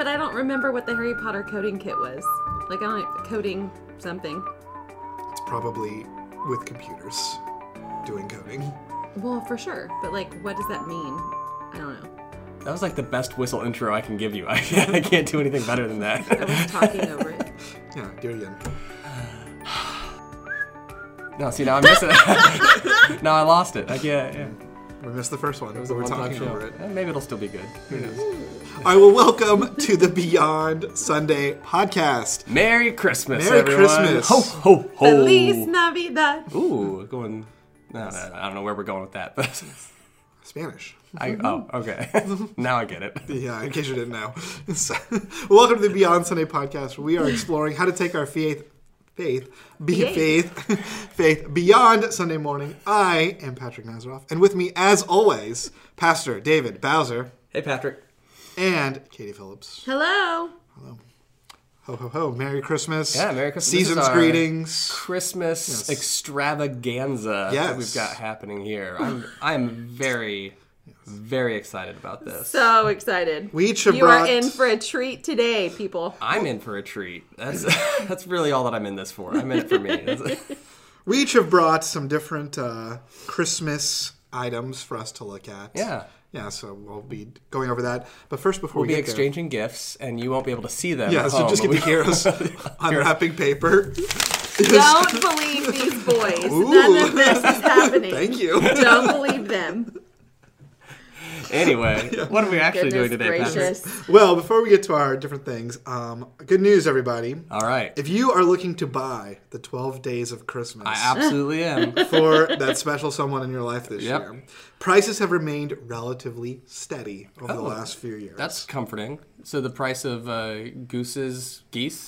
I don't remember what the Harry Potter coding kit was. Like, I don't know, coding something. It's probably with computers doing coding. Well, for sure. But, like, what does that mean? I don't know. That was like the best whistle intro I can give you. I can't do anything better than that. I was talking over it. Yeah, do it again. No, see, now I'm missing it. Now I lost it. Yeah. We missed the first one. It was So a we're one-time talking show. over it. Maybe it'll still be good. Who knows? All right, well, welcome to the Beyond Sunday podcast. Merry Christmas, Merry everyone. Christmas. Ho, ho, ho. Feliz Navidad. Ooh, going... No, I don't know where we're going with that, but... Spanish. Okay. Now I get it. Yeah, in case you didn't know. So, welcome to the Beyond Sunday podcast, where we are exploring how to take our faith beyond Sunday morning. I am Patrick Nazaroff, and with me, as always, Pastor David Bowser. Hey, Patrick. And Katie Phillips. Hello. Ho, ho, ho. Merry Christmas. Yeah, Merry Christmas. Season's greetings. Christmas extravaganza that we've got happening here. I am very, very excited about this. So excited. We each have You are in for a treat today, people. I'm in for a treat. That's really all that I'm in this for. I'm in it for me. We each have brought some different Christmas items for us to look at. Yeah, so we'll be going over that. But first, before we'll we be get exchanging gifts, and you won't be able to see them. Yeah, at so home, just get to hear us unwrapping paper. Don't believe these boys. Ooh. None of this is happening. Thank you. Don't believe them. Anyway, what are we actually doing today, gracious. Patrick? Well, before we get to our different things, good news, everybody. All right. If you are looking to buy the 12 Days of Christmas I absolutely am. for that special someone in your life this year, prices have remained relatively steady over the last few years. That's comforting. So the price of geese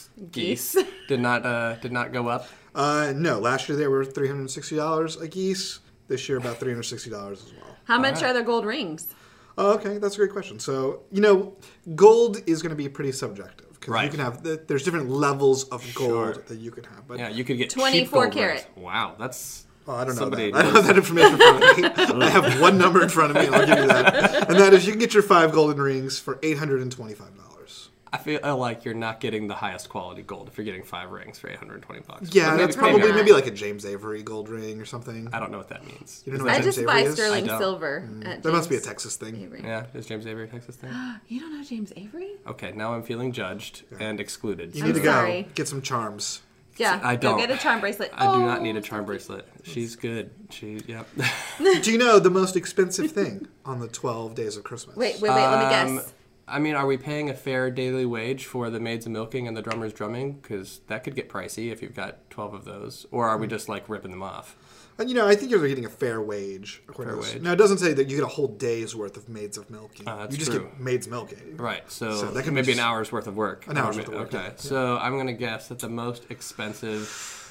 did not go up. No, last year they were $360 a geese. This year about $360 as well. How much are their gold rings? Oh, okay, that's a great question. So, gold is going to be pretty subjective. Because you can have, there's different levels of gold that you can have. But yeah, you could get 24 cheap gold karat. rings. Wow, that's... Oh, I don't know somebody that. I don't have that information in front of me. I have one number in front of me, and I'll give you that. And that is, you can get your 5 golden rings for $825. I feel like you're not getting the highest quality gold if you're getting 5 rings for $820. Yeah, But that's maybe probably not. maybe like a James Avery gold ring or something. I don't know what that means. You don't know what I James just Avery buy is? sterling I don't. silver. At That must be a James Texas thing. Avery. Yeah, is James Avery a Texas thing? You don't know James Avery? Okay, now I'm feeling judged and excluded. You need to sorry. go get some charms. Yeah. I don't. Go get a charm bracelet. I do not need a charm bracelet. She's good. Yep. Do you know the most expensive thing on the 12 Days of Christmas? Wait, let me guess. I mean, are we paying a fair daily wage for the maids of milking and the drummers drumming? Because that could get pricey if you've got 12 of those. Or are we just, ripping them off? And, I think you're getting a fair wage. Fair wage. Now, it doesn't say that you get a whole day's worth of maids of milking. That's you just true. get maids milking. Right, so that could be maybe just an hour's worth of work. an hour's worth of work, Okay, yeah. so I'm going to guess that the most expensive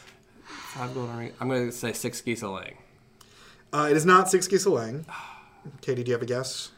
5 golden rings, I'm going to say 6 geese a laying. It is not 6 geese a laying. Katie, do you have a guess?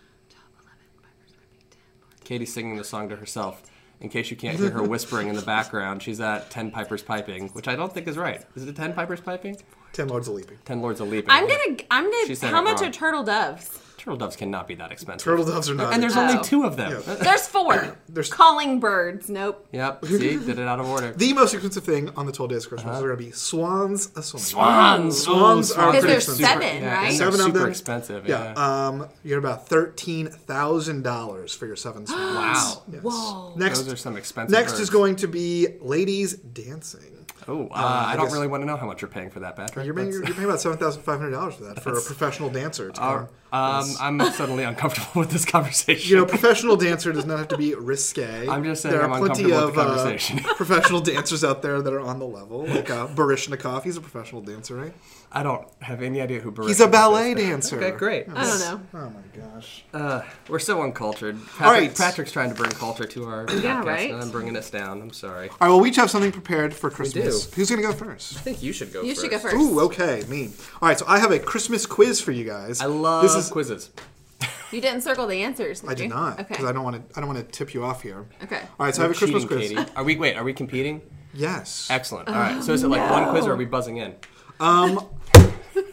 Katie's singing the song to herself. In case you can't hear her whispering in the background, she's at 10 pipers piping, which I don't think is right. Is it 10 pipers piping? 10 Lords of Leaping. 10 lords of leaping. I'm She gonna. said How it much wrong. are turtle doves? Turtle doves cannot be that expensive. Turtle doves are not. And there's expensive. only 2 of them. Yeah. There's 4. There's- Calling birds. Nope. Yep, see? Did it out of order. The most expensive thing on the 12 Days of Christmas are going to be swans a-swimming. Swans! Swans are Because pretty there's expensive. 7, Yeah, right? and they're 7 of super them. expensive. Yeah. You get about $13,000 for your 7 swans. Wow. Yes. Whoa. Next, Those are some expensive next birds. is going to be ladies dancing. Oh, I don't guess- really want to know how much you're paying for that, Patrick. You're paying about $7,500 for that for a professional dancer. To come. I'm suddenly uncomfortable with this conversation. Professional dancer does not have to be risque. I'm just saying there I'm are plenty uncomfortable of with the conversation. professional dancers out there that are on the level, like Baryshnikov. He's a professional dancer, right? I don't have any idea who Baryshnikov He's a ballet is. dancer. Okay, great. I don't know. Oh my gosh. We're so uncultured. All right. Patrick's trying to bring culture to our podcast, right. and I'm bringing us down. I'm sorry. All right, well, we each have something prepared for Christmas. do. Who's going to go first? I think you should go You first. should go first. Ooh, okay, me. All right, so I have a Christmas quiz for you guys. I love this is, quizzes. You didn't circle the answers. I did not, Okay. because I don't want to tip you off here. Okay. All right, so I have a Christmas Cheating, quiz. Katie. Are we competing? Yes. Excellent. All right. So is it like one quiz, or are we buzzing in?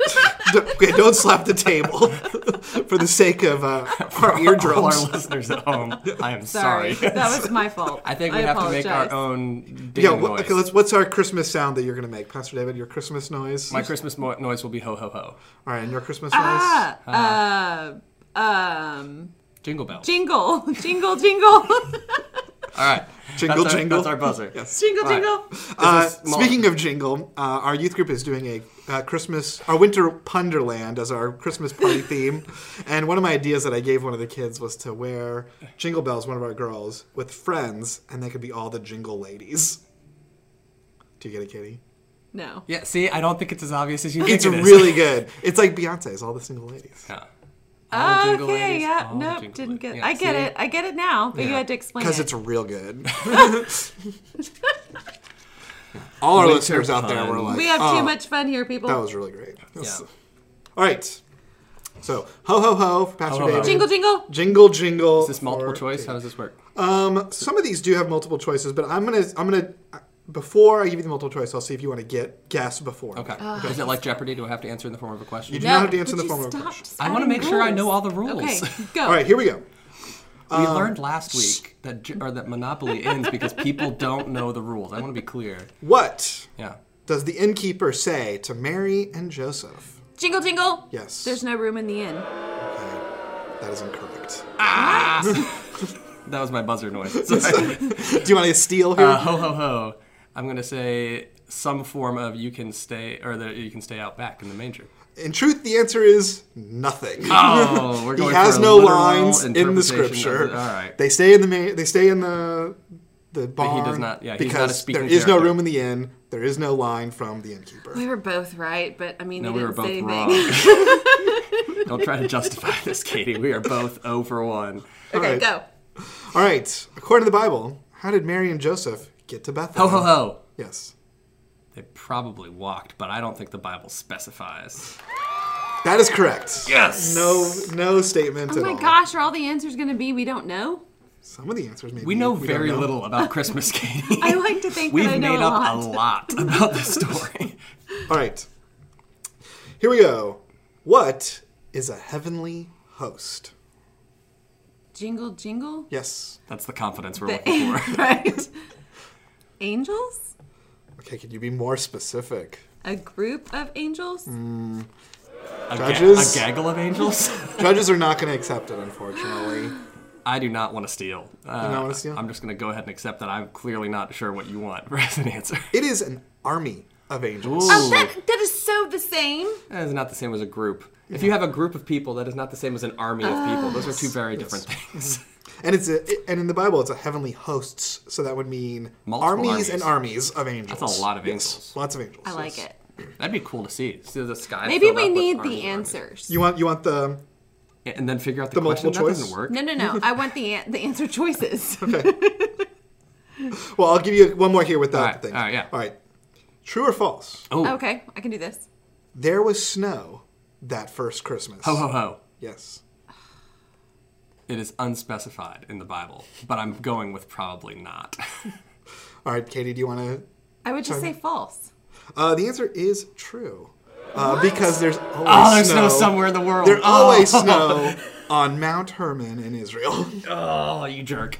Okay, don't slap the table for the sake of our eardrums. All our listeners at home, I am sorry. That was my fault. I think we have apologize. to make our own ding noise. Okay, what's our Christmas sound that you're going to make? Pastor David, your Christmas noise? My Christmas noise will be ho, ho, ho. All right, and your Christmas noise? Jingle bells. Jingle. Jingle, jingle. All right. Jingle, jingle. That's our buzzer. Yes. Jingle, jingle. Speaking of jingle, our youth group is doing our Winter Punderland as our Christmas party theme. And one of my ideas that I gave one of the kids was to wear Jingle Bells, one of our girls, with friends, and they could be all the jingle ladies. Do you get it, Katie? No. Yeah, see, I don't think it's as obvious as you think It's it is. really good. It's like Beyonce's, all the single ladies. Yeah. Okay, yeah. Nope, didn't get it. Yeah, I get it. I get it now, but you had to explain it. Because it's real good. All our listeners out there were like, we have too much fun here, people. That was really great. Yeah. All right. So, ho, ho, ho, for Pastor David. Jingle, jingle. Jingle, jingle. Is this multiple choice? How does this work? Some of these do have multiple choices, but I'm gonna before I give you the multiple choice, I'll see if you want to guess before. Okay. Is it like Jeopardy? Do I have to answer in the form of a question? You do not have to answer in the form of a question. I want to make sure I know all the rules. Okay, go. All right, here we go. We learned last week that Monopoly ends because people don't know the rules. I want to be clear. What Yeah. does the innkeeper say to Mary and Joseph? Jingle, jingle. Yes. There's no room in the inn. Okay, that is incorrect. That was my buzzer noise. Sorry. Do you want to steal here? Ho, ho, ho. I'm going to say some form of you can stay out back in the manger. In truth, the answer is nothing. Oh, we're going He has for a no literal lines in the interpretation scripture. All right. They stay in the barn. But he does not. Yeah, he's because not a speaking there is no character. room in the inn. There is no line from the innkeeper. We were both right, but I mean, No, they we were didn't both say anything. wrong. Don't try to justify this, Katie. We are both 0 for 1. Okay, right. go. All right. According to the Bible, how did Mary and Joseph get to Bethlehem? Ho, ho, ho. Yes. They probably walked, but I don't think the Bible specifies. That is correct. Yes. No statement Oh at my all. gosh, are all the answers going to be we don't know? Some of the answers maybe We know don't very know. little about Christmas, Katie. I like to think We've that I know made a up lot. a lot about the story. All right. Here we go. What is a heavenly host? Jingle, jingle? Yes. That's the confidence we're looking for. Right? Angels? Okay, can you be more specific? A group of angels? Judges? A gaggle of angels? Judges are not going to accept it, unfortunately. I do not want to steal. You not want to steal? I'm just going to go ahead and accept that I'm clearly not sure what you want as an answer. It is an army of angels. Ooh. Oh, that is so the same. That is not the same as a group. If you have a group of people, that is not the same as an army of people. Those are two very different things. And and in the Bible, it's a heavenly hosts, so that would mean Multiple armies and armies of angels. That's a lot of Yes, angels. lots of angels. I like yes. it. That'd be cool to see. See the sky. Maybe filled we up with need armies the and armies. You answers. want the And then figure out The the question. multiple That choice? doesn't work. No. I want the answer choices. Well, I'll give you one more here with that All right, thing. all right, yeah. All right. True or false? Oh, Okay, I can do this. There was snow that first Christmas. ho, ho, ho. Yes. It is unspecified in the Bible, but I'm going with probably not. All right, Katie, do you want to? I would just say false. The answer is true. Because there's always Oh, there's snow. snow somewhere in the world. There's always snow on Mount Hermon in Israel. Oh, you jerk.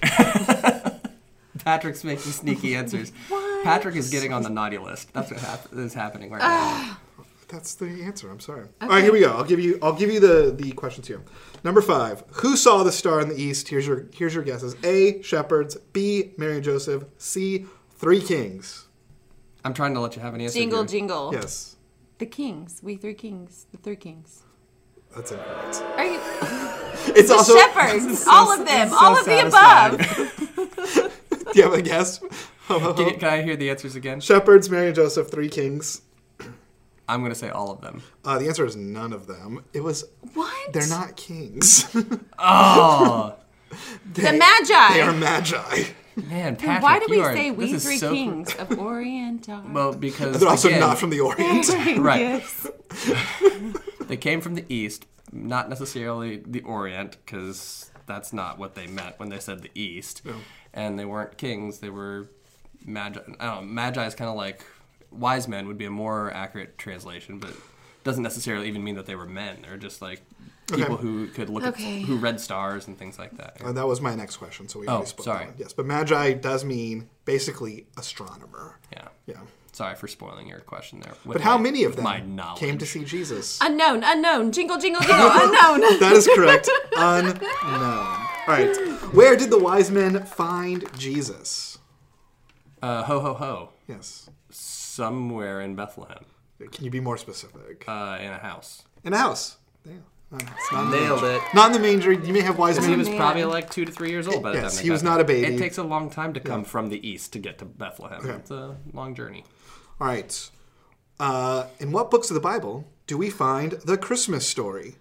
Patrick's making sneaky answers. What? Patrick is getting on the naughty list. That's what is happening right now. That's the answer. I'm sorry. All right, here we go. I'll give you the questions here. Number 5. Who saw the star in the east? Here's your guesses. A. Shepherds. B. Mary and Joseph. C. 3 kings. I'm trying to let you have an answer. Jingle, here. jingle. Yes, The kings. We 3 kings. The 3 kings. that's incorrect. Are you? It's The also. shepherds. All of them. so All of the satisfying. Do you have a guess? Can I hear the answers again? Shepherds, Mary and Joseph, 3 kings. I'm going to say all of them. The answer is none of them. It was. What? They're not kings. Oh, The Magi. They are magi. man, Then Patrick, why do we you are- say we this is 3 so- kings of Orient are? Well, because They're also again, not from the Orient. Right. Yes. They came from the east, not necessarily the Orient, because that's not what they meant when they said the east. No. And they weren't kings; they were magi. I don't know. Magi is kind of like wise men would be a more accurate translation, but doesn't necessarily even mean that they were men. They're just like people who could look at who read stars and things like that. That was my next question, so we already spoke sorry. that one. Yes, but magi does mean basically astronomer. Yeah. Yeah. Sorry for spoiling your question there. But how many of them my knowledge came to see Jesus? Unknown. Jingle, jingle, jingle. Unknown. That is correct. Unknown. All right. Where did the wise men find Jesus? Ho ho ho. Yes. Somewhere in Bethlehem. Can you be more specific? In a house. In a house. Damn. Not in the Nailed manger. it. Not in the manger. You may have wise men. He was probably like 2 to 3 years old by the time Yes, they he got was there. not a baby. It takes a long time to come from the east to get to Bethlehem. Okay. It's a long journey. All right. In what books of the Bible do we find the Christmas story?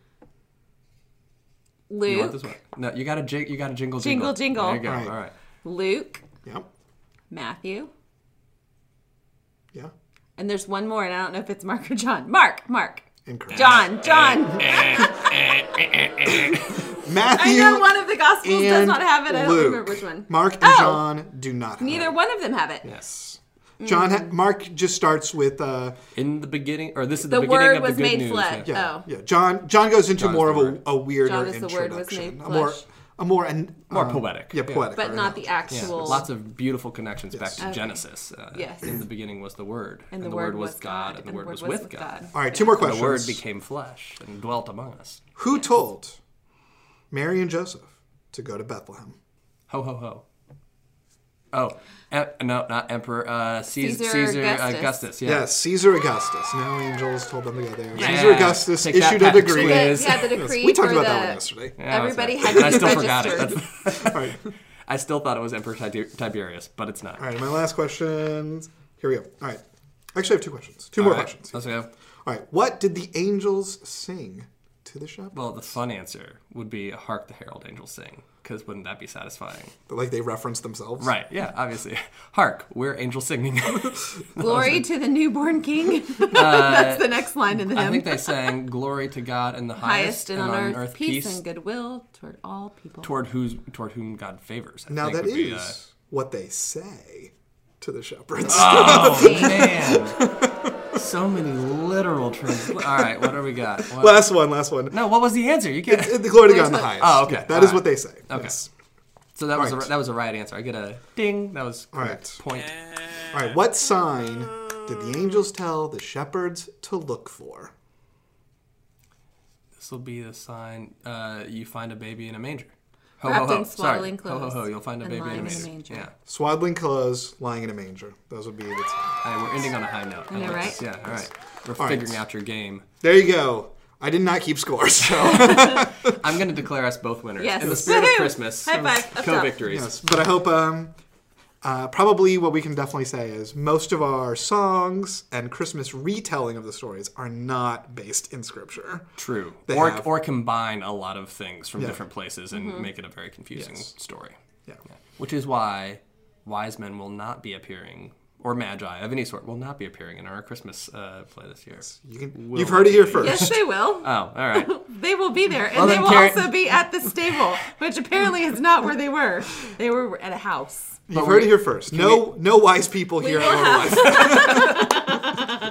You want Luke. this one? No, you got to jingle, jingle. Jingle, jingle. There you go. All right. All right. Luke. Yep. Matthew. Yeah. And there's one more, and I don't know if it's Mark or John. Mark. Incorrect. John. Matthew. I know one of the Gospels does and not have it. I don't Luke. remember which one. Mark and Oh. John do not have Neither it. one of them have it. Yes. Mark just starts with In the beginning, or this is The the beginning Word of was the good made news. flesh. Yeah. Oh. yeah. John goes into John is more the of Word. a weirder John is the introduction. Word was made more poetic. Yeah, poetic. But or not the no. actual. Lots of beautiful connections back to Okay. Genesis. Yes. In the beginning was the Word. And the Word was God. And the Word was with God. All right, two more And the questions. Word became flesh and dwelt among us. Who told Mary and Joseph to go to Bethlehem? Ho, ho, ho. Oh, no, not Emperor. Caesar Augustus. Augustus. Yeah. Yes, Caesar Augustus. No angels told them to go there. Yeah. Caesar Augustus Take that, issued a Patrick decree. Swayze. Yeah, the decree We talked for about the, that one yesterday. Yeah, that's everybody right. had And I to be still forgot it. registered. That's- All right. I still thought it was Emperor Tiberius, but it's not. All right, my last questions. Here we go. All right. Actually, I have two questions. Two more questions. Let's go. All right. What did the angels sing to the shepherds? Well, the fun answer would be "Hark the herald angels sing," because wouldn't that be satisfying? Like they reference themselves? Right? Yeah, obviously. Hark, we're angels singing. Glory to the newborn King. That's the next line in the hymn. I think they sang "Glory to God in the highest, and on earth peace and goodwill toward all people. toward whom God favors." I Now think that would be, is what they say to the shepherds. Oh man, so many literal truths. All right, what do we got? What? Last one. No, what was the answer? You can't. The glory to God in the highest. Oh, okay. Yeah, that All is right. what they say. Okay. Yes. So that was All right. that was a right answer. I get a ding. That was correct. right. Point. All right. What sign did the angels tell the shepherds to look for? This will be the sign. You find a baby in a manger. Ho Wrapped ho ho. in swaddling Sorry. Ho ho clothes ho. You'll find a and baby in a lying manger. in a manger. Yeah. Swaddling clothes, lying in a manger. Those would be the sign. All right, we're ending on a high note. I know, right? this. Yeah. All right. We're All right. figuring out your game. There you go. I did not keep score, so I'm going to declare us both winners. Yes. In the spirit of Woohoo! Christmas. High five. Up top. Co-victories. yes. But I hope probably what we can definitely say is most of our songs and Christmas retelling of the stories are not based in Scripture. True. They Or have. or combine a lot of things from Yeah. different places and Mm-hmm. make it a very confusing Yes. story. Yeah. Which is why wise men will not be appearing, or magi of any sort will not be appearing in our Christmas play this year. You've heard it here first. Yes, they will. Oh, all right. They will be there. And Well, they then will Karen- also be at the stable, which apparently is not where they were. They were at a house. You've heard it here first. No wise people here will at Life.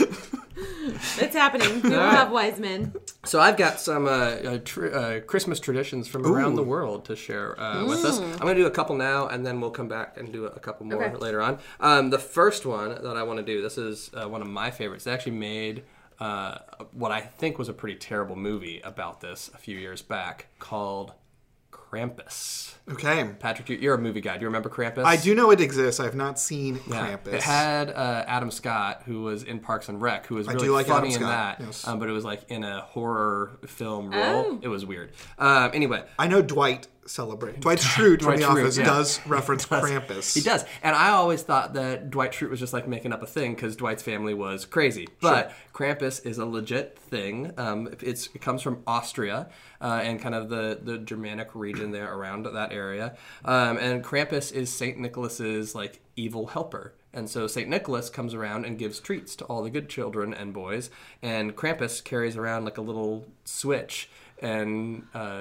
It's happening. We will right. have wise men. So I've got some Christmas traditions from around the world to share with us. I'm going to do a couple now, and then we'll come back and do a couple more Okay. later on. The first one that I want to do, this is one of my favorites. They actually made what I think was a pretty terrible movie about this a few years back called Krampus. Okay. Patrick, you're a movie guy. Do you remember Krampus? I do know it exists. I've not seen Yeah. Krampus. It had Adam Scott, who was in Parks and Rec, who was I really do like funny Adam in Scott, that. yes. But it was like in a horror film role. Oh. It was weird. Anyway, I know Dwight Dwight Schrute from Dwight The Schrute, Office yeah. does reference Krampus. he does. And I always thought that Dwight Schrute was just like making up a thing because Dwight's family was crazy. But Krampus is a legit thing. It comes from Austria and kind of the Germanic region there around that area. And Krampus is St. Nicholas's like evil helper. And so St. Nicholas comes around and gives treats to all the good children and boys. And Krampus carries around like a little switch and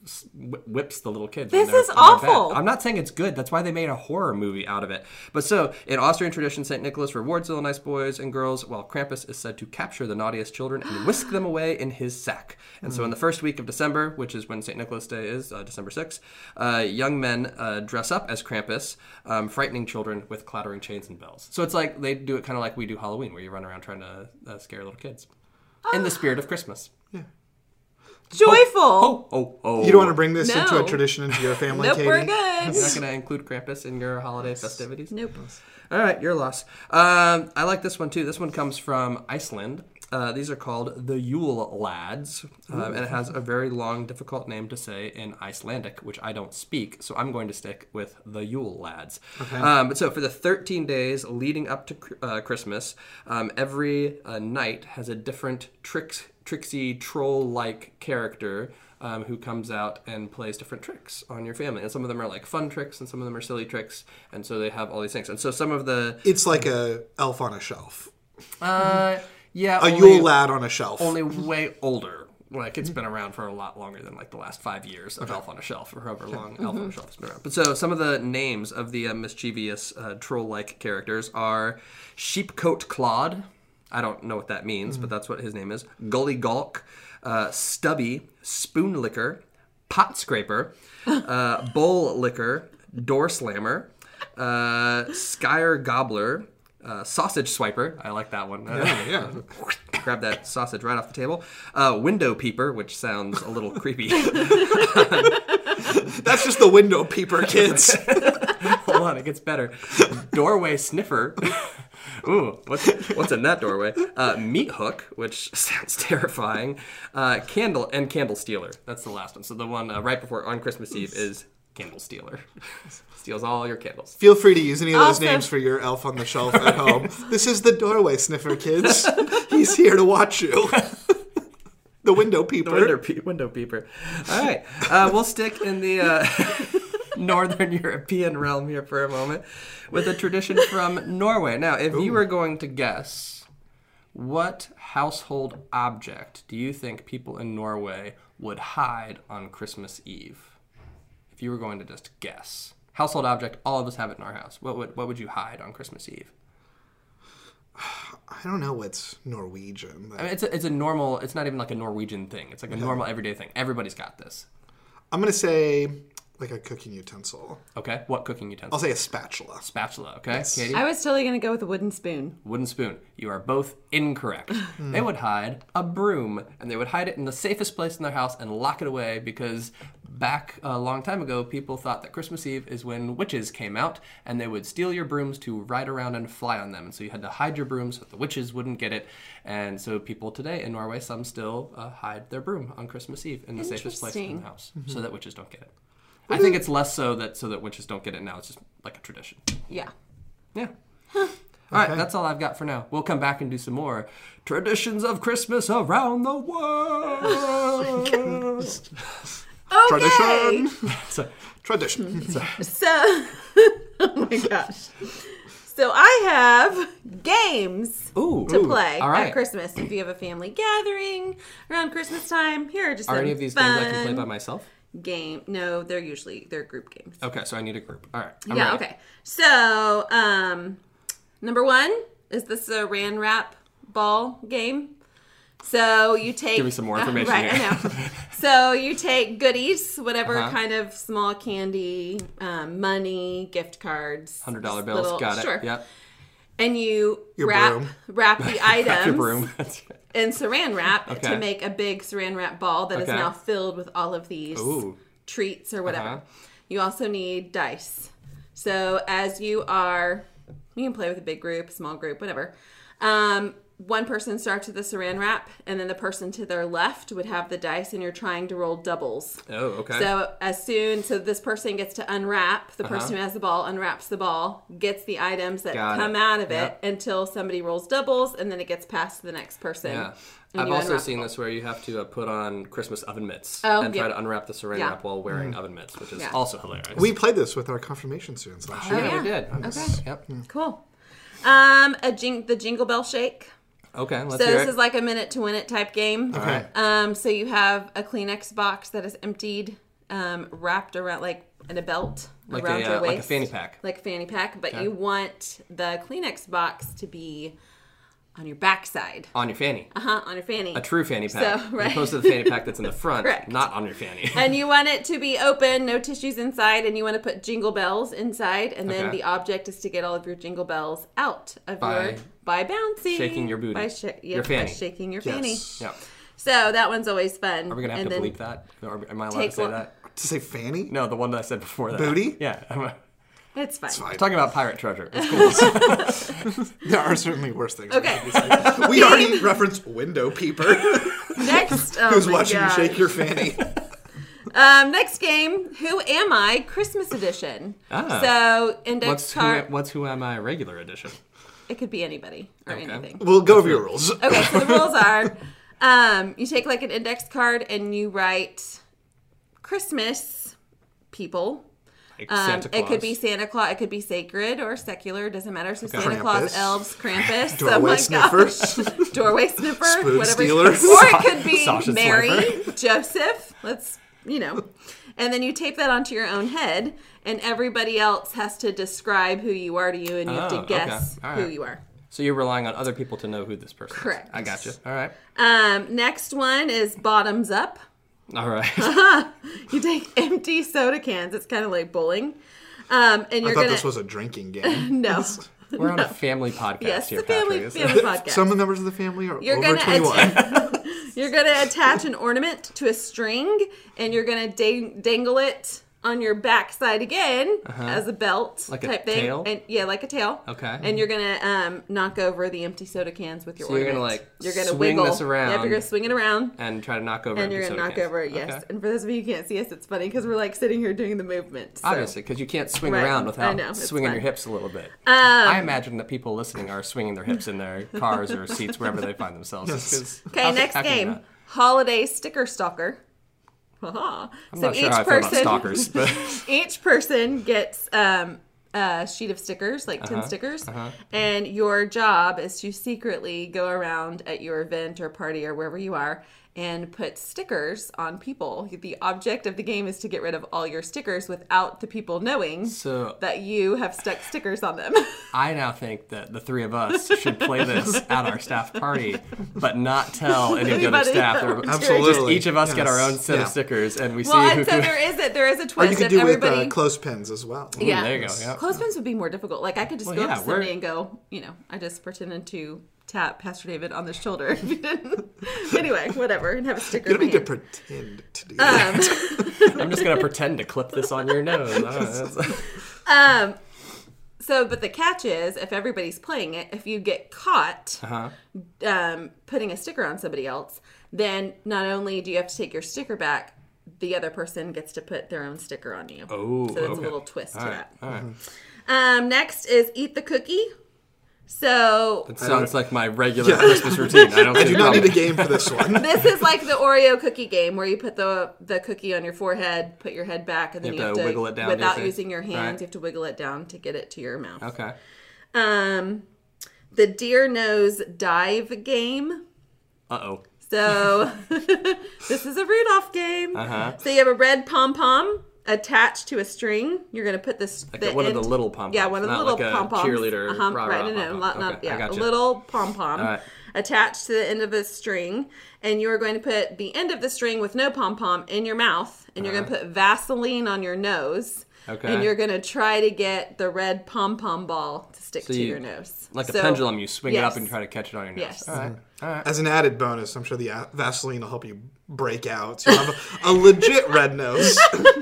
whips the little kids. This when they're- is when they're bad. awful. I'm not saying it's good. That's why they made a horror movie out of it. But so, in Austrian tradition, St. Nicholas rewards little nice boys and girls, while Krampus is said to capture the naughtiest children and whisk them away in his sack. And so in the first week of December, which is when St. Nicholas Day is, December 6th, young men dress up as Krampus, frightening children with clattering chains and bells. So it's like they do it kind of like we do Halloween, where you run around trying to scare little kids. In the spirit of Christmas. Joyful. Oh. You don't want to bring this No. into a tradition into your family, Nope, Katie? we're good. You're not going to include Krampus in your holiday festivities? Nope. All right, your loss. I like this one too. This one comes from Iceland. These are called the Yule Lads, and it has a very long, difficult name to say in Icelandic, which I don't speak, so I'm going to stick with the Yule Lads. Okay. But so for the 13 days leading up to Christmas, every night has a different tricksy troll-like character who comes out and plays different tricks on your family. And some of them are like fun tricks, and some of them are silly tricks, and so they have all these things. And so some of the... It's like a elf on a shelf. Yeah, A Yule lad on a shelf. only way older. Like, it's been around for a lot longer than, like, the last 5 years of Elf on a Shelf, or however long Elf on a Shelf has been around. But so, some of the names of the mischievous troll-like characters are Sheepcoat Claude. I don't know what that means, but that's what his name is. Gully Gulk, Stubby, Spoon Licker, Pot Scraper, Bowl Licker, Door Slammer, Skyer Gobbler, Sausage Swiper. I like that one. Yeah. Grab that sausage right off the table. Window Peeper, which sounds a little creepy. That's just the window peeper, kids. Hold on, it gets better. Doorway Sniffer. Ooh, what's in that doorway? Meat Hook, which sounds terrifying. Candle Stealer. That's the last one. So the one right before on Christmas Eve is Candle Stealer. Steals all your candles. Feel free to use any of those Also- names for your elf on the shelf at home. This is the doorway sniffer, kids. He's here to watch you. The window peeper. Window Peeper. All right, we'll stick in the Northern European realm here for a moment with a tradition from Norway. Now, if you were going to guess, what household object do you think people in Norway would hide on Christmas Eve? If you were going to just guess. Household object, all of us have it in our house. What would you hide on Christmas Eve? I don't know what's Norwegian. I mean, it's a normal, it's not even like a Norwegian thing. It's like a normal everyday thing. Everybody's got this. I'm going to say like a cooking utensil. Okay, what cooking utensil? I'll say a spatula. Spatula, okay? Yes. Katie? I was totally going to go with a wooden spoon. Wooden spoon. You are both incorrect. They would hide a broom, and they would hide it in the safest place in their house and lock it away because back a long time ago, people thought that Christmas Eve is when witches came out, and they would steal your brooms to ride around and fly on them. And so you had to hide your brooms so that the witches wouldn't get it. And so people today in Norway, some still hide their broom on Christmas Eve in the safest place in Interesting. the house so that witches don't get it. I think it's less so that witches don't get it now. It's just like a tradition. Yeah. Yeah. All right, that's all I've got for now. We'll come back and do some more traditions of Christmas around the world. Okay. Tradition. So, oh my gosh. So I have games Ooh. to play All right. at Christmas. If you have a family gathering around Christmas time, here are just Are some any of these games I can play fun by myself? game. No, they're group games. Okay, so I need a group. All right. I'm Yeah, ready. okay. So, number one is the Saran Wrap ball game. So you take... Give me some more information right, here. I know. So you take goodies, whatever Uh-huh. kind of small candy, money, gift cards. $100 just bills. little- Got it. Sure. Yep. And you Your wrap broom. the items Your broom. That's right. in Saran Wrap Okay. to make a big Saran Wrap ball that is Okay. now filled with all of these Ooh. treats or whatever. Uh-huh. You also need dice. So as you are, you can play with a big group, small group, whatever. One person starts with the Saran Wrap, and then the person to their left would have the dice, and you're trying to roll doubles. Oh, okay. So so this person gets to unwrap. The person who has the ball unwraps the ball, gets the items that Got come it. out of it Yep. until somebody rolls doubles, and then it gets passed to the next person. Yeah. and I've you also unwrap seen the this where you have to put on Christmas oven mitts Oh, and try yeah. to unwrap the saran Yeah. wrap while wearing oven mitts, which is Yeah. also hilarious. We played this with our confirmation students last year. Oh, yeah. we did. Okay. Yep. Cool. The Jingle Bell Shake. Okay, let's So hear this it. is like a minute to win it type game. All right. So you have a Kleenex box that is emptied, wrapped around, like in a belt Like around your waist. like a fanny pack. Like a fanny pack, but Okay. you want the Kleenex box to be on your backside. On your fanny. On your fanny. A true fanny pack. So, right. As opposed to the fanny pack that's in the front, Correct. not on your fanny. And you want it to be open, no tissues inside, and you want to put jingle bells inside, and then Okay. the object is to get all of your jingle bells out of By by bouncing. shaking your booty. By Your fanny. By shaking your fanny. Yes. Yeah. So that one's always fun. Are we going to have And to then bleep that? Or am I allowed to take say one- that? To say fanny? No, the one that I said before that. Booty? Yeah. I'm It's fine. It's fine. talking about pirate treasure. It's cool. There are certainly worse things. Okay. We already referenced window peeper. Next, oh Who's my watching gosh. you shake your fanny? Next game, Who Am I? Christmas edition. Ah. So index card. What's Who Am I regular edition? It could be anybody or Okay. anything. We'll go over your rules. Okay, so the rules are you take like an index card and you write Christmas people. Like Santa Claus. It could be Santa Claus. It could be sacred or secular. Doesn't matter. So Okay. Santa Claus, Krampus. elves, Krampus. Doorway oh my sniffers. gosh. Doorway sniffer. Spoon whatever. stealers. Or it could be Sausage Mary, swiper. Joseph. Let's, And then you tape that onto your own head, and everybody else has to describe who you are to you, and you have to Oh, guess okay. All who right. you are. So you're relying on other people to know who this person Correct. is. I got you. All right. Next one is bottoms up. All right. You take empty soda cans. It's kind of like bowling. And I you're thought gonna this was a drinking game. no. We're on a family podcast Yes, here, the family Patrick. podcast. Some members of the family are You're over gonna 21. You're gonna attach an ornament to a string, and you're gonna dangle it on your backside again as a belt Like a type thing. tail? And yeah, like a tail. Okay. And you're gonna knock over the empty soda cans with your So you're ornament. gonna, swing wiggle this around. Yep, you're gonna swing it around. And try to knock over And you're empty gonna soda knock cans. over it, yes. Okay. And for those of you who can't see us, it's funny because we're like sitting here doing the movement. So. Obviously, because you can't swing Right. around I without know, it's swinging fun. your hips a little bit. I imagine that people listening are swinging their hips in their cars or seats, wherever they find themselves. Yes. Okay, next how can you game. not? Holiday sticker stalker. Haha. I'm not sure how I feel about stalkers, but Each person gets a sheet of stickers, like 10 stickers, and your job is to secretly go around at your event or party or wherever you are and put stickers on people. The object of the game is to get rid of all your stickers without the people knowing so that you have stuck stickers on them. I now think that the three of us should play this at our staff party, but not tell any of the other Anybody staff. else. Absolutely. Each of us get our Yes. own set Yeah. of stickers, and we see Well, who and so can. there is a Or twist. you could If do with everybody, clothespins as well. yeah, There you go. Yeah. clothespins would be more difficult. Like I could just Well, go yeah, up to somebody and go, I just pretended to tap Pastor David on the shoulder. If you didn't. Anyway, whatever, and have a sticker. You don't in my need to hand. pretend to do that. I'm just gonna pretend to clip this on your nose. I don't know, that's- So, but the catch is, if everybody's playing it, if you get caught putting a sticker on somebody else, then not only do you have to take your sticker back, the other person gets to put their own sticker on you. Oh, so that's okay. a little twist to All right. that. All right. Next is eat the cookie. So It sounds like my regular Christmas routine. I don't. I do not need a game for this one. this is like the Oreo cookie game where you put the cookie on your forehead, put your head back, and then you have to wiggle it down, without do you think? using your hands. Right. You have to wiggle it down to get it to your mouth. Okay. The deer nose dive game. Uh-oh. So this is a Rudolph game. So you have a red pom pom attached to a string. You're gonna put this Like one of the little pom-poms. Yeah, one of the not little like a pom poms. cheerleader rah-rah Right, no, pom-pom. not Okay, I yeah, a gotcha. little pom pom All right. attached to the end of a string, and you are going to put the end of the string with no pom pom in your mouth, and you're going to put Vaseline on your nose. Okay. And you're going to try to get the red pom pom ball to stick to your nose. Like So- a pendulum, you swing it up yes. and try to catch it on your nose. Yes. All right. All right. As an added bonus, I'm sure the Vaseline will help you break out. So you'll have a legit red nose.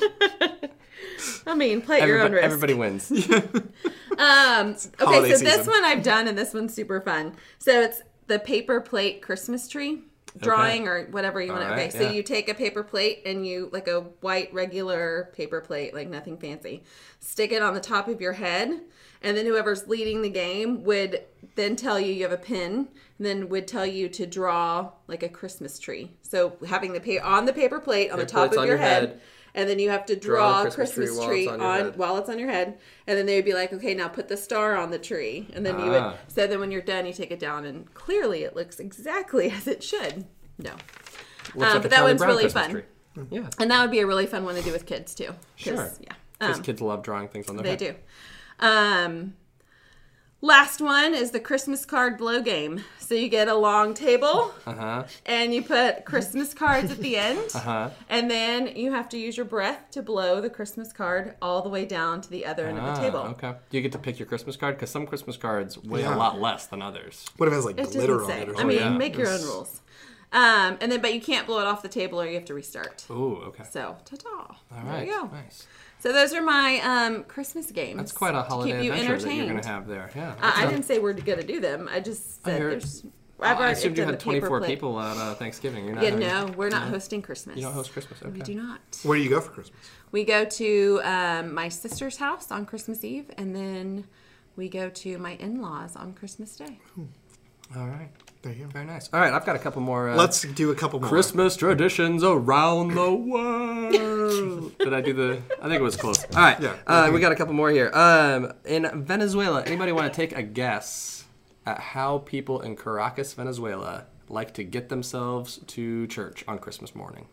I mean, play at your own risk. Everybody wins. Okay, Holiday so this season. one I've done, and this one's super fun. So it's the paper plate Christmas tree drawing or whatever you want to. All right, Okay, so yeah. you take a paper plate and you, like a white regular paper plate, like nothing fancy, stick it on the top of your head, and then whoever's leading the game would then tell you have a pin, and then would tell you to draw like a Christmas tree. So having the on the paper plate on the top plate's of on your your head. head. And then you have to Draw draw the a Christmas Christmas tree tree while it's on your head. while it's on your head. And then they would be like, okay, now put the star on the tree. And then you would, so then when you're done, you take it down and clearly it looks exactly as it should. No. Looks like a But that Charlie one's Brown really Christmas fun. tree. Yeah. And that would be a really fun one to do with kids too. Sure. Yeah. Because kids love drawing things on their They head. do. Last one is the Christmas card blow game. So you get a long table and you put Christmas cards at the end. And then you have to use your breath to blow the Christmas card all the way down to the other end of the table. Okay. Do you get to pick your Christmas card? Because some Christmas cards weigh a lot less than others. What if it has like It glitter doesn't on say. it or I something? mean, make your own rules. But you can't blow it off the table or you have to restart. Ooh, okay. So, ta-ta. All There right. you go. Nice. So those are my Christmas games. That's quite a holiday to keep you adventure that you're entertained. going to have there. Yeah. I didn't say we're going to do them. I just said there's. I've I already assumed you done had the 24 paperclip. people at Thanksgiving. You're not Yeah, having- no, we're not hosting Christmas. You don't host Christmas? Okay. We do not. Where do you go for Christmas? We go to my sister's house on Christmas Eve, and then we go to my in-laws on Christmas Day. All right. There you go. Very nice. All right, I've got a couple more. Let's do a couple more. Christmas traditions around the world. Did I do the? I think it was close. All right. Yeah. We got a couple more here. In Venezuela, anybody want to take a guess at how people in Caracas, Venezuela, like to get themselves to church on Christmas morning?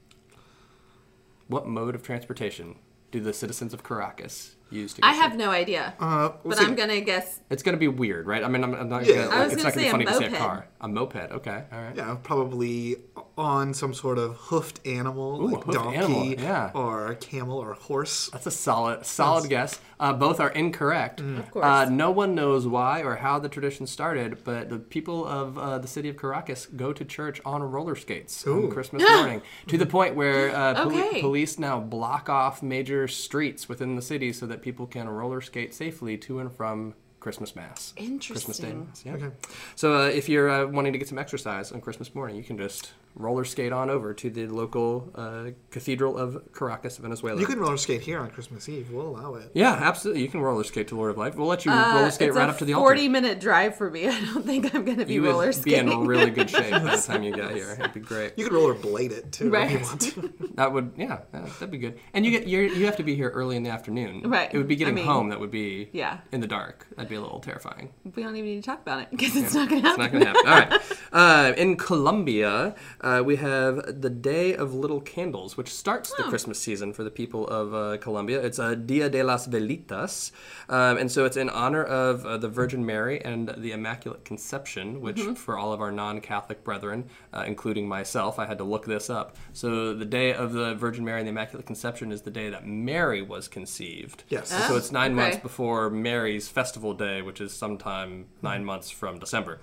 What mode of transportation do the citizens of Caracas use to get I have no idea, but I'm gonna guess. It's going to be weird, right? I mean, I'm not Yeah. gonna, I was it's gonna not going to be say funny a to say a moped. car. A moped, okay. All right. Yeah, probably on some sort of hoofed animal, Ooh, like a hoofed donkey, animal, yeah. or a camel or a horse. That's a solid guess. Both are incorrect. Of course. No one knows why or how the tradition started, but the people of the city of Caracas go to church on roller skates on Christmas morning, to the point where Okay. police now block off major streets within the city so that people can roller skate safely to and from Christmas Mass. Christmas Day Interesting. Mass, yeah. So if you're wanting to get some exercise on Christmas morning, you can just roller skate on over to the local Cathedral of Caracas, Venezuela. You can roller skate here on Christmas Eve. We'll allow it. Yeah, absolutely. You can roller skate to Lord of Life. We'll let you roller skate it's right a up to the altar. 40-minute drive for me. I don't think I'm gonna be You roller would be skating. in really good shape by the time you get here. It'd be great. You can roller blade it too Right. if you want to. That would, yeah, that'd be good. And you have to be here early in the afternoon. Right. It would be getting I mean, home that would be yeah. in the dark. That'd be a little terrifying. We don't even need to talk about it because it's not gonna happen. It's not going to happen. All right. In Colombia, we have the Day of Little Candles, which starts the Christmas season for the people of Colombia. It's a Dia de las Velitas. And so it's in honor of the Virgin Mary and the Immaculate Conception, which for all of our non-Catholic brethren, including myself, I had to look this up. So the Day of the Virgin Mary and the Immaculate Conception is the day that Mary was conceived. Yes. And so it's 9 okay. months before Mary's festival day, which is sometime 9 months from December.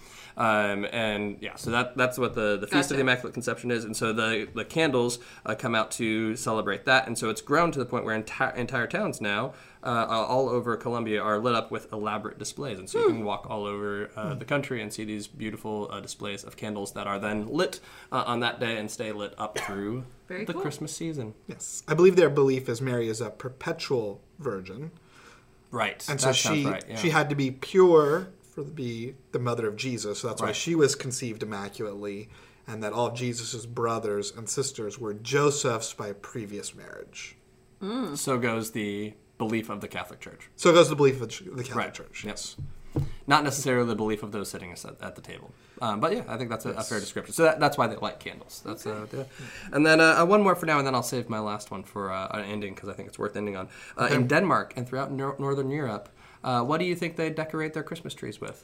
And yeah, so that's what the Feast of Gotcha. the Immaculate Conception is. And so the candles come out to celebrate that. And so it's grown to the point where entire towns now, all over Colombia, are lit up with elaborate displays. And so you can walk all over the country and see these beautiful displays of candles that are then lit on that day and stay lit up through Very the cool. Christmas season. Yes. I believe their belief is Mary is a perpetual virgin. Right. And That so sounds she right, yeah. she had to be pure for to be the mother of Jesus. So that's why Right. she was conceived immaculately, and that all of Jesus' brothers and sisters were Joseph's by previous marriage. So goes the belief of the Catholic Church. So it goes the belief of the Catholic Right. Church. Yep. Yes. Not necessarily the belief of those sitting at the table. But yeah, I think that's a fair description. So that's why they light candles. That's And then one more for now, and then I'll save my last one for an ending because I think it's worth ending on. In Denmark and throughout Northern Europe, what do you think they decorate their Christmas trees with?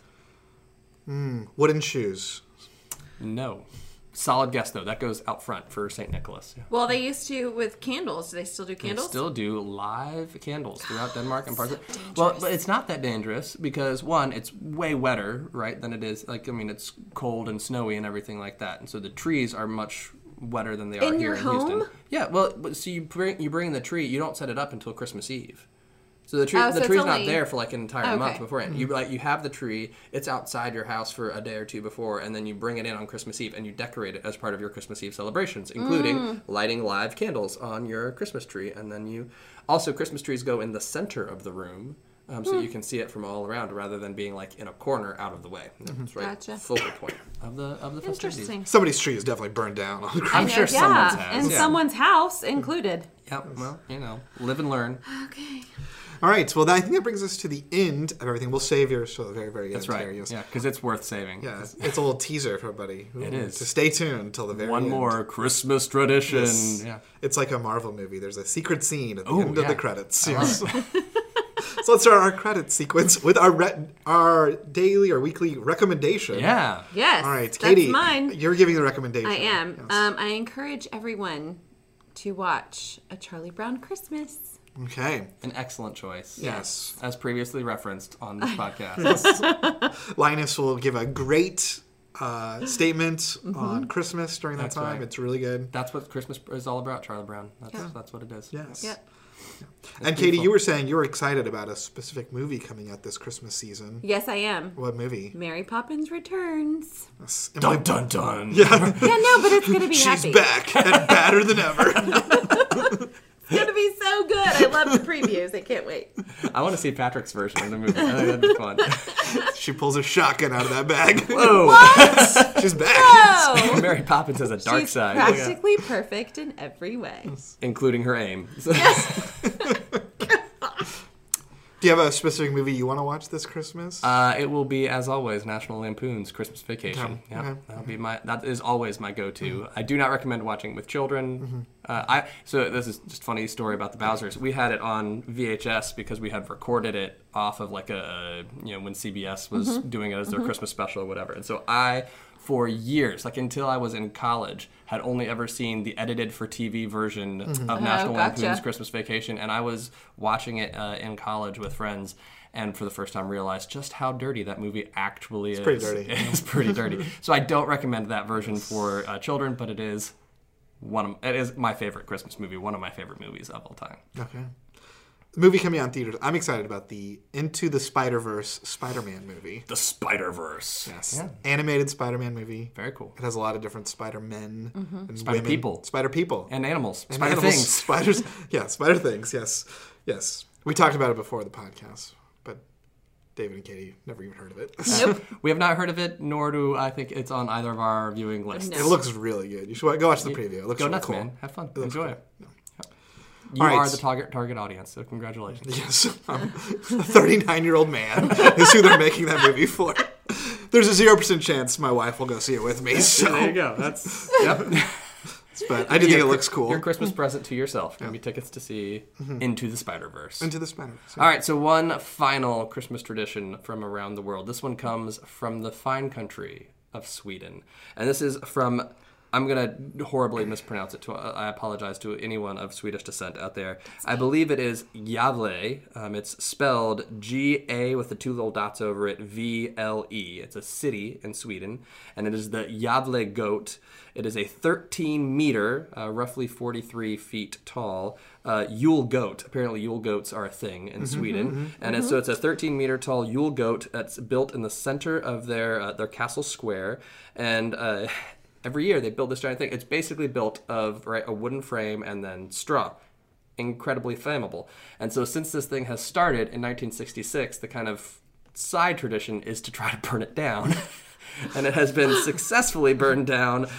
Wooden shoes. No. Solid guess, though. That goes out front for St. Nicholas. Yeah. Well, they used to with candles. Do they still do They candles? still do live candles throughout Denmark and parts of Well, but it's not that dangerous because, one, it's way wetter, right, than it is. It's cold and snowy and everything like that. And so the trees are much wetter than they are In here your in home? Houston. Yeah, well, so you bring the tree, you don't set it up until Christmas Eve. So the Oh, so tree's it's not only- there for like an entire month Okay. beforehand. You have the tree, it's outside your house for a day or two before, and then you bring it in on Christmas Eve and you decorate it as part of your Christmas Eve celebrations, including lighting live candles on your Christmas tree. And then Christmas trees go in the center of the room, so that you can see it from all around rather than being like in a corner out of the way. It's right Gotcha. focal point of the festivities. Interesting. Somebody's tree is definitely burned down on Christmas. I'm sure someone's has. And Yeah. someone's house included. Yep. Well, live and learn. Okay. All right, well, I think that brings us to the end of everything. We'll save yours till the very, very end. That's right. Terry. Yes. Yeah, because it's worth saving. Yeah, it's a little teaser for everybody. It is. To stay tuned till the very One end. more Christmas tradition. Yes. Yeah. It's like a Marvel movie. There's a secret scene at the Oh, end of yeah. the credits. I love Yes. it. So let's start our credit sequence with our daily or weekly recommendation. Yeah. Yes. All right, that's Katie, mine. you're giving the recommendation. I am. Yes. I encourage everyone to watch A Charlie Brown Christmas. Okay. An excellent choice. Yes. As previously referenced on this podcast. Linus will give a great statement on Christmas during that That's time. right. It's really good. That's what Christmas is all about, Charlie Brown. That's what it is. Yes. Yep. And Katie, you were saying you were excited about a specific movie coming out this Christmas season. Yes, I am. What movie? Mary Poppins Returns. Yes. Dun dun dun. Yeah. Yeah, no, but it's gonna be She's happy. back and badder than ever. It's gonna be so good. I love the previews. I can't wait. I want to see Patrick's version of the movie. I think that'd be fun. She pulls a shotgun out of that bag. Whoa! She's back. Oh, Mary Poppins has a dark she's side. practically perfect in every way. Including her aim. Do you have a specific movie you want to watch this Christmas? It will be, as always, National Lampoon's Christmas Vacation. Okay. Yeah, Okay. that is always my go-to. I do not recommend watching with children. So this is just a funny story about the Bowsers. We had it on VHS because we had recorded it off of like when CBS was doing it as their Christmas special or whatever. And so for years, like until I was in college, had only ever seen the edited for TV version of National gotcha. Lampoon's Christmas Vacation, and I was watching it in college with friends, and for the first time realized just how dirty that movie actually is. pretty dirty. It's pretty dirty. So I don't recommend that version for children, but it is my favorite Christmas movie, one of my favorite movies of all time. Okay. Movie coming out in theaters. I'm excited about the Into the Spider-Verse Spider-Man movie. The Spider-Verse. Yes. Yeah. Animated Spider-Man movie. Very cool. It has a lot of different Spider-Men and Spider women. people. Spider-People. And animals. And Spider animals. things. Spiders. Yeah, spider things. Yes. Yes. We talked about it before the podcast, but David and Katie never even heard of it. Nope. We have not heard of it, nor do I think it's on either of our viewing lists. No. It looks really good. You should go watch the preview. It looks Go really nuts, cool. man. Have fun. It looks Enjoy cool. it. You All right. are the target audience, so congratulations. Yes, I'm a 39-year-old man is who they're making that movie for. There's a 0% chance my wife will go see it with me. So, There you go. That's yep. but I do think it looks cool. Your Christmas present to yourself. Gonna be tickets to see Into the Spider-Verse. Into the Spider-Verse. All right, so one final Christmas tradition from around the world. This one comes from the fine country of Sweden, and this is from. I'm going to horribly mispronounce it. I apologize to anyone of Swedish descent out there. I believe it is Gävle. It's spelled G-A with the two little dots over it, V-L-E. It's a city in Sweden, and it is the Gävle goat. It is a 13-meter, roughly 43 feet tall, Yule goat. Apparently Yule goats are a thing in Sweden. And so it's a 13-meter tall Yule goat that's built in the center of their castle square. And every year they build this giant thing. It's basically built of a wooden frame and then straw. Incredibly flammable. And so since this thing has started in 1966, the kind of side tradition is to try to burn it down. And it has been successfully burned down,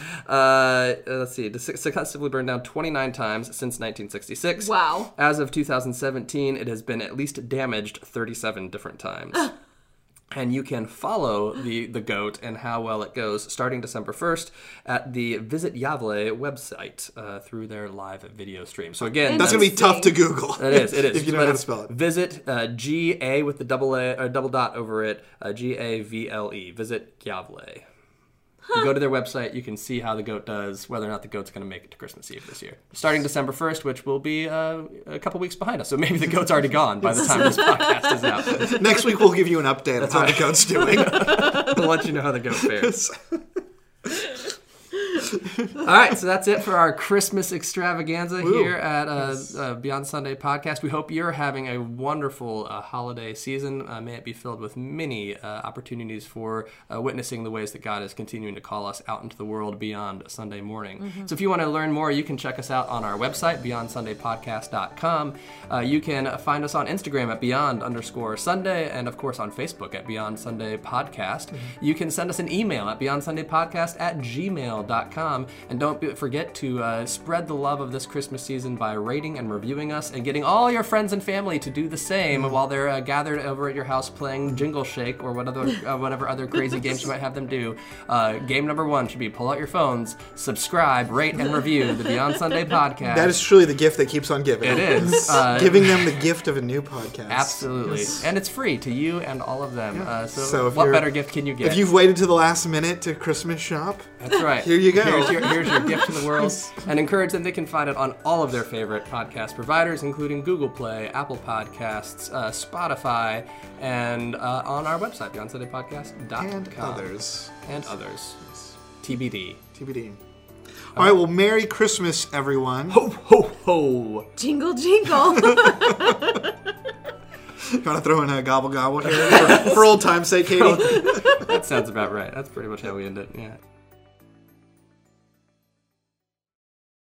successfully burned down 29 times since 1966. Wow. As of 2017, it has been at least damaged 37 different times. And you can follow the goat and how well it goes starting December 1st at the Visit Gävle website through their live video stream. So again, That's going to be tough to Google. It is. if you know how to spell it. Visit G-A with the double dot over it, G-A-V-L-E. Visit Gävle. You go to their website, you can see how the goat does, whether or not the goat's going to make it to Christmas Eve this year. Starting December 1st, which will be a couple weeks behind us. So maybe the goat's already gone by the time this podcast is out. Next week we'll give you an update on how the goat's doing. We'll let you know how the goat fares. All right, so that's it for our Christmas extravaganza here at Beyond Sunday podcast. We hope you're having a wonderful holiday season. May it be filled with many opportunities for witnessing the ways that God is continuing to call us out into the world beyond Sunday morning. So if you want to learn more, you can check us out on our website, beyondsundaypodcast.com. You can find us on Instagram at beyond_Sunday, and of course on Facebook at Beyond Sunday Podcast. You can send us an email at beyondsundaypodcast@gmail.com, and don't forget to spread the love of this Christmas season by rating and reviewing us and getting all your friends and family to do the same while they're gathered over at your house playing Jingle Shake or whatever other crazy games you might have them do. Game number 1 should be pull out your phones, subscribe, rate, and review the Beyond Sunday Podcast. That is truly the gift that keeps on giving. It is. Giving them the gift of a new podcast. Absolutely. Yes. And it's free to you and all of them. Yeah. So what better gift can you get? If you've waited to the last minute to Christmas shop, that's right. Here you go. Here's your gift to the world. And encourage them. They can find it on all of their favorite podcast providers, including Google Play, Apple Podcasts, Spotify, and on our website, BeyondSundayPodcast.com. And others. TBD. All right, well, Merry Christmas, everyone. Ho, ho, ho. Jingle, jingle. You want to throw in a gobble gobble here for old time's sake, Katie? That sounds about right. That's pretty much how we end it, yeah.